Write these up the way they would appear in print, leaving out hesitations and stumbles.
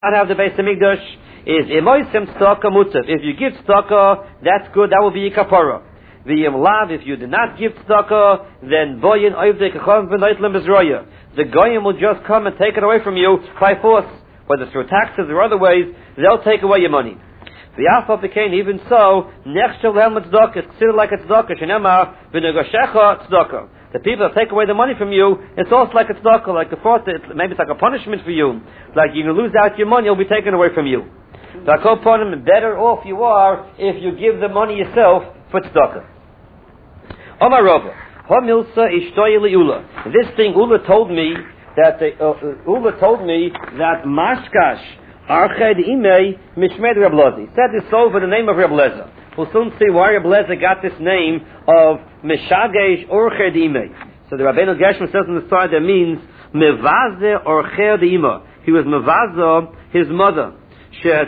not have the Beis Hamikdash is Imoisem Tzedakah Mutav. If you give tzedakah, that's good. That will be a kapara. V'yim lav. If you do not give tzedakah, then boyin oivdei kacham v'noitlim bezroya. The goyim will just come and take it away from you by force, whether through taxes or other ways. They'll take away your money. The Alpha became even so. Nechshel lehem tzedakah is considered like a tzedakah. Shenema v'negoshecha tzedakah. The people that take away the money from you, it's also like a tzedakah, like a fraud. Maybe it's like a punishment for you. Like you're going to lose out your money, it'll be taken away from you. So I call upon him, better off you are if you give the money yourself for tzedakah. Omar Rava, Hamilsa ishtoy liula. This thing Ula told me that Mashkash Arched Imei Mishmed Reb Lozi. Said this over the name of Reb Leza. We'll soon see why Reb Leza got this name of Mishagesh Orched Imei. So the Rabbeinu Gershom says in the story that means Mevaze Orched Ima. He was Mevaze, his mother. She had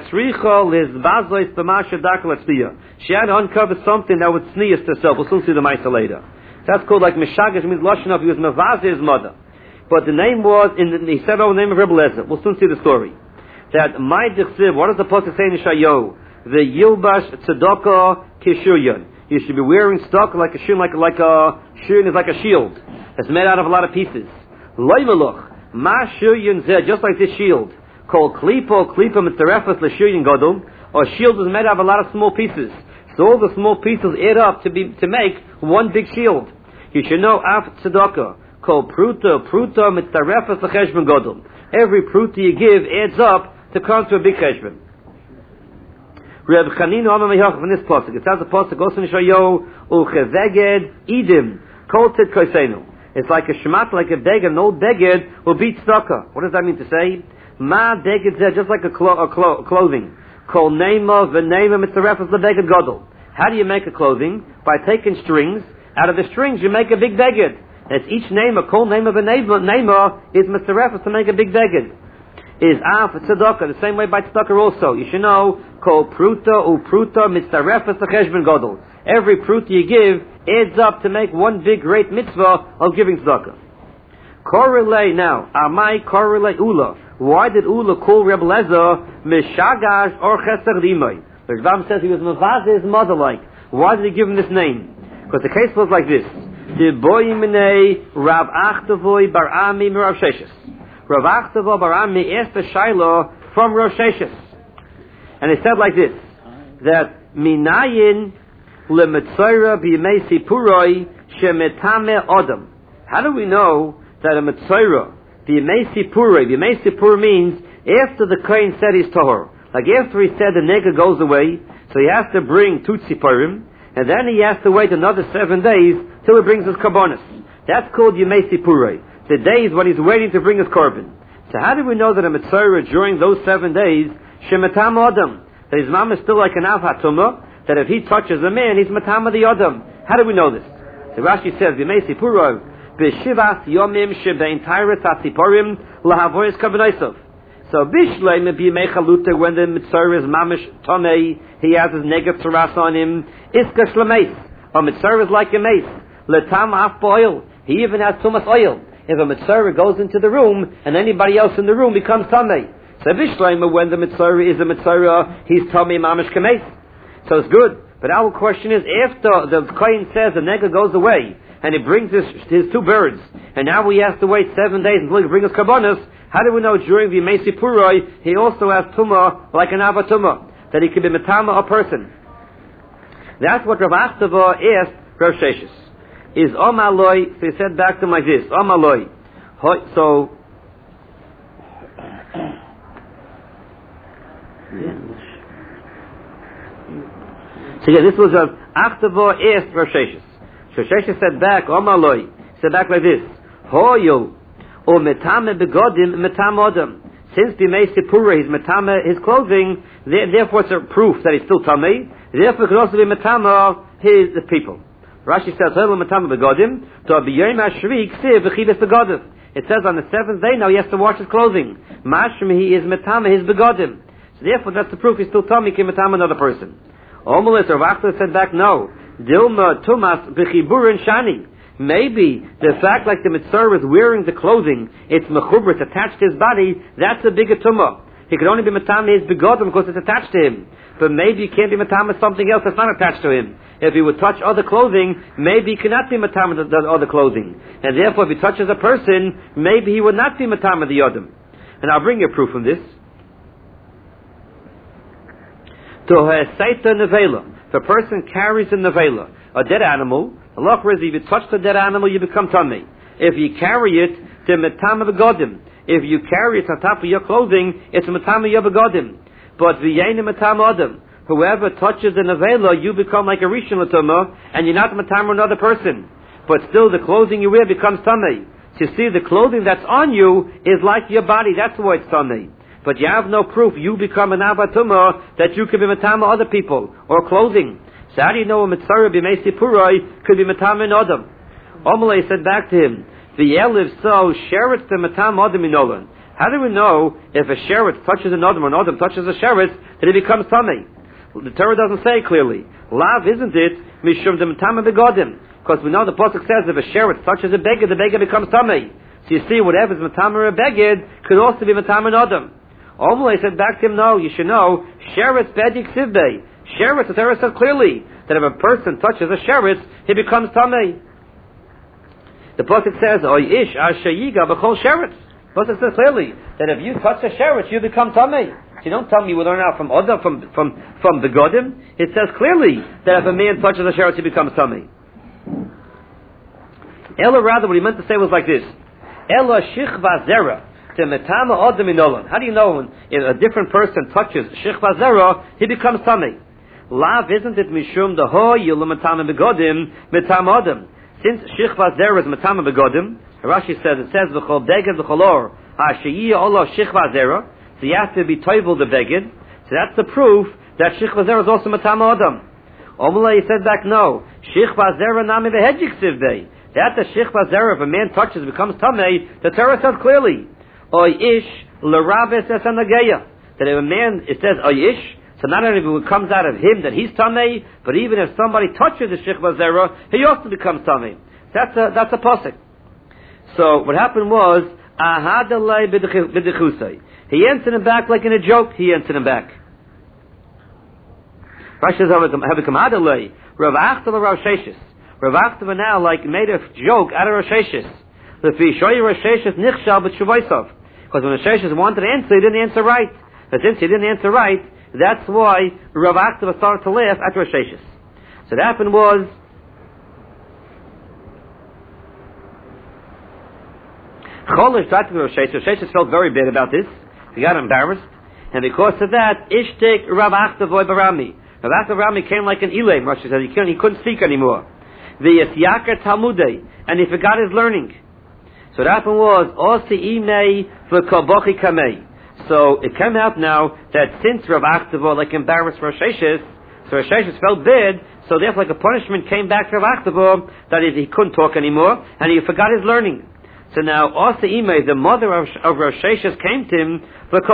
to uncover something that would sneeze herself. We'll soon see the Maisa later. That's called like Mishagesh, means Lashon of he was Mevaze, his mother. But the name was, he said over the name of Reb Leza. We'll soon see the story. That my Dichsiv, what does the Pasuk say in Yeshayahu? The Yilbash Tzedakah Kishuryan. You should be wearing tzedakah like a shirn, like a shirn is like a shield. It's made out of a lot of pieces. Loimeluch, Ma Shiryan Zeh, just like this shield. Called Klipo Mitzarefas L'Shiryan Godel. Or shield is made out of a lot of small pieces. So all the small pieces add up to make one big shield. You should know Af Tzedakah. Called Pruta Mitzarefas L'Cheshbon Godel. Every pruta you give adds up to come to a big cheshbon. Reb Chanina Amar Mehach from this pasuk. It says the pasuk goes in Yeshayahu Ucheveged Idim Koltet Koseinu. It's like a shmat, like a beged, an old beged will beat tzedakah. What does that mean to say? Ma beged zeh, just like a clothing. Kol neima v'neima mitzarefes lebeged gadol. How do you make a clothing? By taking strings. Out of the strings you make a big beged. That's each name, a kol neima v'neima is mitzarefes to make a big beged. Is af tzedakah, the same way by tzedakah also. You should know, kol pruta mitzarefes l'cheshbon gadol. Every pruta you give adds up to make one big great mitzvah of giving tzedakah. Korelei now, amai korelei Ula. Why did Ula call Reb Leza Mishagash or Chesed Rimai? The Ram says he was Mavaze, his mother like. Why did he give him this name? Because the case was like this. The boy minei Rav Achtavoy Bar Ami Rav Sheshes. Rav Achtavoy Bar Ami asked the Shiloh from Rav Sheshes. And he said like this, that Minayin leMetzora b'Yemei Sipuroi shemetame Adam. How do we know that a Metzora, the Yemei Sipur means after the Kohen said his Tahor. Like after he said the nega goes away, so he has to bring two Tziporim, and then he has to wait another 7 days till he brings his Karbonis. That's called Yemei Sipur. The days when he's waiting to bring his Korban. So how do we know that a Metzora during those 7 days, Shemetam Adam, that his mom is still like an Av HaTumah, that if he touches a man, he's Matama the Adam. How do we know this? So Rashi says, Yemei Sipur, B'shivas yomim shebein tairet hatziporim lahavoyes kavanayisov. So Bishleim b'yemei chaluta, when the mitzvah is mamish tomei, he has his negative tzaras on him. Iska shlemeis, a mitzvah is like a mace. Letam af oil, he even has too much oil. If a mitzvah goes into the room and anybody else in the room becomes tomei. So Bishleim, when the mitzvah is a mitzvah, he's tomei mamish kameis. So it's good. But our question is, after the Kohen says the nega goes away, and he brings his 2 birds, and now he has to wait 7 days until he brings his karbonos, how do we know during the Yemei Sipuroi he also has tumah like an Ava tumah, that he can be metama a person? That's what Rav Achtava asked Rav Sheshes. Is Omaloi, so he said back to him like this, Omaloi. So this was Rav Achtava asked Rav Sheshes. So Sheshes said back, Omaloi, said back like this, Hoyo, or metame begodim, metame adam. Since B'mei Sipura, he's metame his clothing, therefore it's a proof that he's still tamei, therefore it could also be metame the people. Rashi says, Hoyo metame begodim, to b'yom hashvi ksiv v'chives begodim. It says on the 7th day now he has to wash his clothing. Mashmi, he is metame his begodim. So therefore that's the proof he's still tamei, he can metame another person. Omalis, Rav Achtava said back, no. Dilma Tumas B'chiburin Shani. Maybe the fact like the Mitzvah is wearing the clothing, it's mechubra, it's attached to his body, that's a bigger tumah. he could only be matama his begodim because it's attached to him. But maybe he can't be matama something else that's not attached to him. If he would touch other clothing, maybe he cannot be matama the other clothing. And therefore, if he touches a person, maybe he would not be matama the yodam. And I'll bring you a proof from this. To Ha'esaita nevela. If a person carries a nevela, a dead animal, Allah says if you touch the dead animal, you become tummy. If you carry it, to matama begodim. If you carry it on top of your clothing, it's matama your begodim. But v'yein matama adam. Whoever touches the nevela, you become like a rishon l'tumah, and you're not matama another person. But still, the clothing you wear becomes tummy. So you see, the clothing that's on you is like your body. That's why it's tummy. But you have no proof you become an abatuma that you could be matama other people or clothing. So how do you know a mitzvah b'meisi purai could be matama in adam? Omalei said back to him, "V'yeliv so sheretz the matama adam in olan." How do we know if a sheretz touches an adam or an adam touches a sheretz that it becomes tummy? The Torah doesn't say clearly. Lav, isn't it? Mishum the matama begodim. Because we know the pasuk says if a sheretz touches a beged, the beged becomes tummy. So you see, whatever is matama or a beged could also be matama and adam. Omalei said back to him, no, you should know, sheretz bedik sivbei. Sheretz, the Torah says clearly that if a person touches a sheretz, he becomes tummy. The pasuk says, oy ish ashayiga b'chol sheretz. The pasuk says clearly that if you touch a sheretz, you become tummy. So you don't tell me we learn out from Oda, from the Godim. It says clearly that if a man touches a sheretz, he becomes tummy. Ella, rather, what he meant to say was like this: Ella shichva zera to metama odem inolan. How do you know when a different person touches shichva zera, he becomes tummy? Lav, isn't it mishum the ho yilu metama begodim metama odem? Since shichva zera is metama begodim, Rashi says it says v'chol beged v'chol or ha'shiyah olah shichva zera. So you have to be toivel the beged. So that's the proof that shichva zera is also matama adam. Omalei said back, no, shichva zera nami v'hedjik sivbei. That the shichva zera, if a man touches, becomes tamei. The Torah says clearly, oy ish l'rabes esanageya. That if a man, it says oy ish, so not only if it comes out of him that he's tamei, but even if somebody touches the shichva zera, he also becomes tamei. That's a pasuk. So what happened was, ahadalei b'dechusay. He answered him back like in a joke. He answered him back. Rashi says, "Have become hadalei." Rav Achtava Rav Sheshes. Rav Achtava now like made a joke out of Rav Sheshes. If he show you Rav Sheshes nichshal b'tshuvaisov, because when Rav Sheshes wanted to answer, he didn't answer right. But since he didn't answer right, that's why Rav Achtava started to laugh at Rav Sheshes. So what happened was, Cholish tried to Rav Sheshes. Rav Sheshes felt very bad about this. He got embarrassed, and because of that, Ishtik Rav Achtavoy Barami. Rav Achtavoy came like an Elam. Rashi said he couldn't speak anymore. The Yisyaker Talmudei, and he forgot his learning. So what happened was Osi Imei v'Kobochi Kamei. So it came out now that since Rav Achtavoy like embarrassed Rav Sheshes, so Rav Sheshes felt bad. So therefore, like a punishment came back to Rav Achtavoy, that is, he couldn't talk anymore, and he forgot his learning. So now, Asa Imei, the mother of Rav Sheshes, came to him,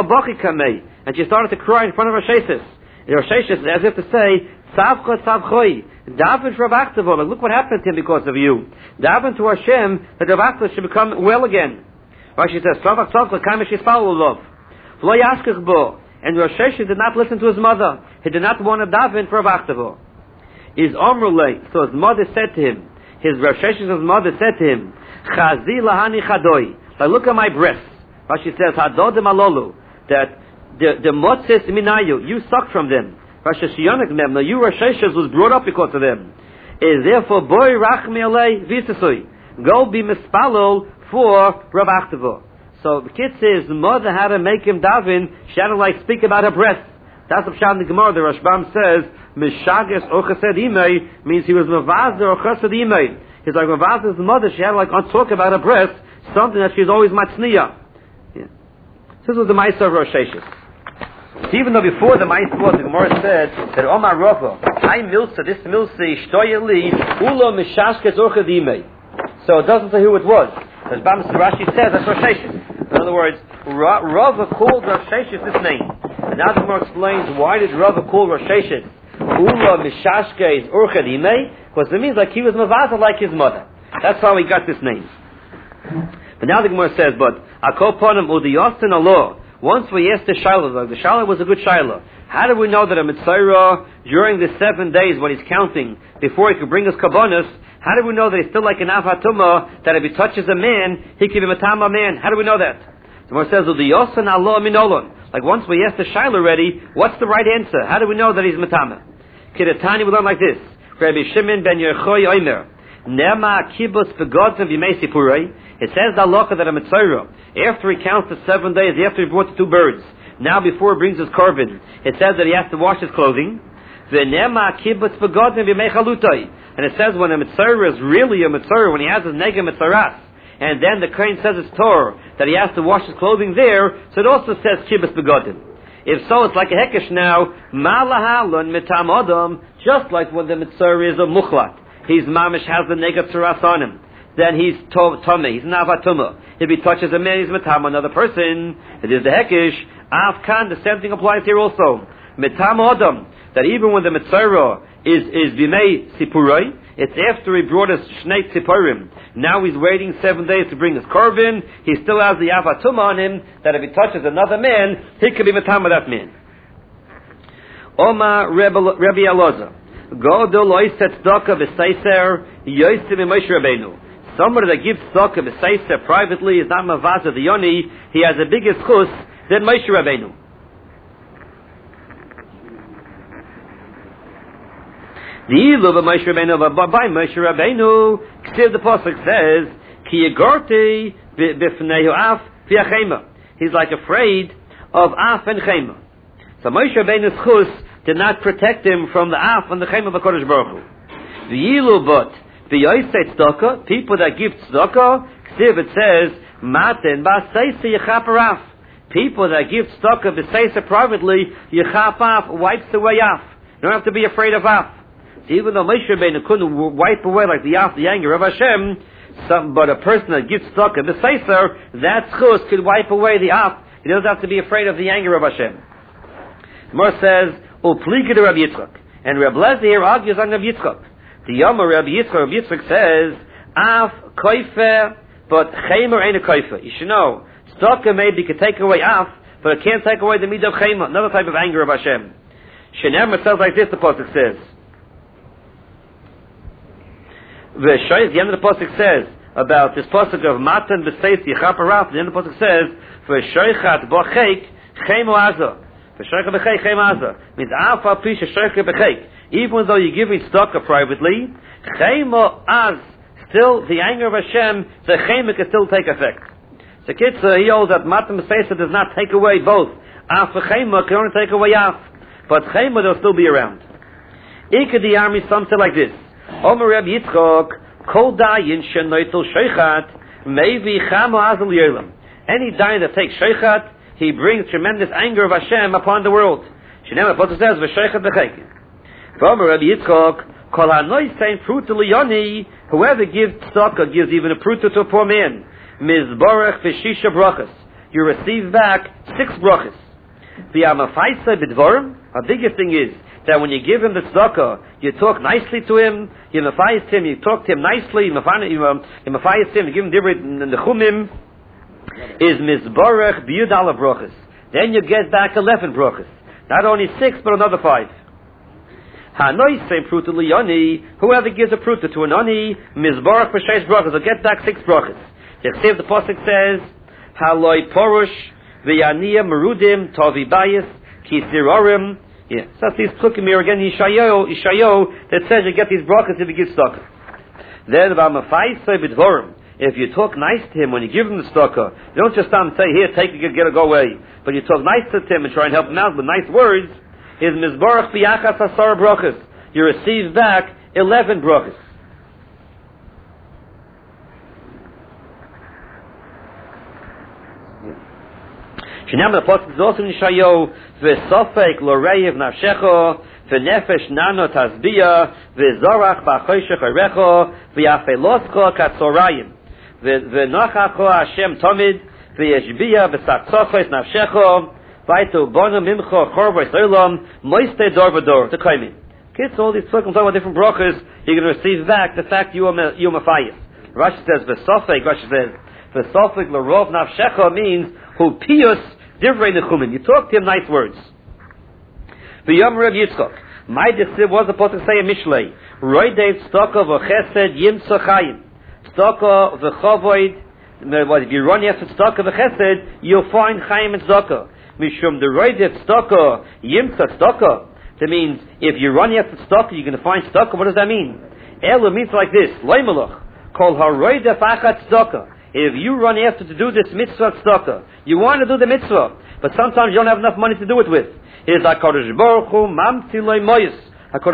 and she started to cry in front of Rav Sheshes. Rav Sheshes, as if to say, Tzavcha Tzavchoi, Daven Rav Achtavoy, look what happened to him because of you. Daven to Hashem, that Rav Achtavoy should become well again. Rashi says, Tzavach Tzavcha, Kamish Yispalu Lov. V'lo Yashkech Bo. And Rav Sheshes did not listen to his mother. He did not want to daven for Rav Achtavoy. Is Omrulei, so his mother said to him, Rav Sheshes' mother said to him, Chazi lahani chadoi. Like, look at my breasts. Rashi says, Hadodim alolu. That the motzes minayu, you sucked from them. Rashi shiyonik mem. Now you, Rav Sheshes, was brought up because of them. Is therefore boy rachmi alei visasui. Go be mispalol for Rav Achtavoy. So the kid says the mother had to make him daven. She had to like speak about her breasts. That's what Pshat in the Gemara. The Rashbam says mishages or chesed imei means he was mevazer or chesed imei. He's like Mavaz's mother, she had like on talk about her breast, something that she's always matzniya. Yeah. This was the Ma'aser of Rosh Hashanah. So even though before the Ma'aser was, the Gemara said that Omar Rava, I milsa, this milsa, shtoyeli, ulo mishashkes orchadime. So it doesn't say who it was. As Rashi says, that's Rosh Hashanah. In other words, Rava called Rosh Hashanah this name. And now the Gemara explains why did Rava call Rosh Hashanah Ula Mishashke Urchadime, because it means like he was Mavaza like his mother. That's how he got this name. But now the Gemara says, but Akoponim Udiyostin Allah, Once we asked the Shiloh, the Shiloh was a good Shiloh. How do we know that a Mitzvah during the 7 days when he's counting before he could bring us Kabbonis, how do we know that he's still like an Avatuma, that if he touches a man, he can be Matama man? How do we know that? The Gemara says, like once we asked the Shiloh already, what's the right answer? How do we know that he's Matama? Kidatani, we learn like this. Rabbi Shimon ben Yochai Omer, Nema kibbutz begotten v'mei sipurei. It says the halacha that a Mitzvah, after he counts the 7 days, after he brought the 2 birds, now before he brings his korban, it says that he has to wash his clothing. V'nema kibbutz begotten v'mei chalutai. And it says when a Mitzvah is really a Mitzvah, when he has his nega Mitzvahs, and then the Kohen says it's Torah, that he has to wash his clothing there, so it also says kibbutz begotten. If so, it's like a hekesh now, malahalon mitam adam, just like when the Mitzvah is a muchlat. He's mamish, has the nega tzaras on him. Then he's tomei, he's an avatuma. If he touches a man, he's mitam another person. It is the hekesh. Afkan, the same thing applies here also. Mitam adam, that even when the Mitzvah is bimei sipuroi, it's after he brought us shnei tzipurim. Now he's waiting 7 days to bring his korban. He still has the avatum on him, that if he touches another man, he could be matam with that man. Oma Rabbi Elazar, Godol loiset tzedakah v'seiser yosim Moshe Rabbeinu. Somebody that gives tzedakah v'seiser privately is not mavaza the yoni. He has a bigger chus than Moshe Rabbeinu. The ilu of Moshe Rabbeinu, by Moshe Rabbeinu, the pasuk says, "Ki yegorti b'fneihu af v'achema." He's like afraid of af and chema. So Moshe Rabbeinu's chus did not protect him from the af and the chema of HaKadosh Baruch Hu. The ilu but the yoisei tzedakah, people that give tzedakah, it says, "Maten ba'seisa yichaper af." People that give tzedakah b'seisa privately, yichap af, wipes away af. You don't have to be afraid of af. Even though Moshe Rabbeinu couldn't wipe away like the anger of Hashem, but a person that gives tzedakah, the seiser, that chus could wipe away the af. He doesn't have to be afraid of the anger of Hashem. More says, "Uplika to Rabbi Yitzchak," and Rabbi Lezer here argues on Rabbi Yitzchak. The Yom Rabbi Yitzchak says, "Af koifer, but chaymer ain't a koifer." You should know, tzedakah maybe can take away af, but it can't take away the midah of chaymer, another type of anger of Hashem. Shenem says like this. The pasuk says. The end of the pasuk says about this pasuk of matan b'seis yichaparaf. The end of the pasuk says v'shoichat b'cheik chemo aza. V'shoichat b'cheik chemo aza means alpha pisha shoichat b'cheik. Even though you're giving tzedakah privately, chemo az, still the anger of Hashem, the chemo can still take effect. So Kitzur, he holds that matan b'seis does not take away both. Af and chemo can only take away af, but chemo will still be around. Ikadi army something like this. Omer Rabbi Yitzchak, Kol dayin shenoitel sheichat, maybe chamo azal yolam. Any dayin that takes sheichat, he brings tremendous anger of Hashem upon the world. Shneimah Pasuk says v'sheichat b'cheikin. Omer Rabbi Yitzchak, Kol hanoisein pruta liyoni. Whoever gives tzedakah gives even a pruta to a poor man. Mizborach v'shisha brachas. You receive back 6 brachas. V'amafaisa b'dvorim. A bigger thing is that when you give him the tzedakah, you talk nicely to him, you mafayis him, you talk to him nicely, you mafayis him, you give him different nechumim, is mizborach biyud ala brachas. Then you get back 11 brachas. Not only 6, but another 5. Hanoisem pruta liyoni, whoever gives a pruta to an oni, mizborach b'sheish brachas, will get back 6 brachas. The pasuk says, haloi porush v'yaniya merudim tovi bayis kisirorim. Yeah, so that's these plukim here again, Yishayo, that says you get these brachas if you give tzedakah. Then, if you talk nice to him when you give him the tzedakah, you don't just stop and say, here, take it, get it, go away. But you talk nice to him and try and help him out with nice words, is mizbarach biyachas asar brachas. You receive back 11 brachas. Shinam the pasuk is also in Yishayo, v'sofek loreiv nafshecho, v'nefesh nano tasbiya, v'zorach b'choshech orecho, v'yafeloscho katzorayim, v'nochacho Hashem tomid, v'yeshbiya v'satzochos nafshecho, v'ayto bono mimcho chorvos olam, moiste dor v'dor, to claim it. Kids, all these talking about different brachas, you're going to receive back the fact you are mafayis. Rashi says, v'sofek, Rashi says, v'sofek l'rov nafshecho means, who pius Divrei nechumin. You talk to him nice words. V'yom Rav Yitzchok. My disciple was supposed to say a mishlei. Roidev tzedakah v'chesed yimtza chayim. Tzedakah v'chavoid. If you run after tzedakah v'chesed, you'll find chayim and tzedakah. Mishum the roidev tzedakah yimtza tzedakah. That means if you run after tzedakah, you're going to find tzedakah. What does that mean? Ela means like this. Loi malach. Kol haroidev achat tzedakah. If you run after to do this mitzvah tzedakah, you want to do the mitzvah, but sometimes you don't have enough money to do it with. Here's HaKadosh Baruch Hu mamtzi loy moyes.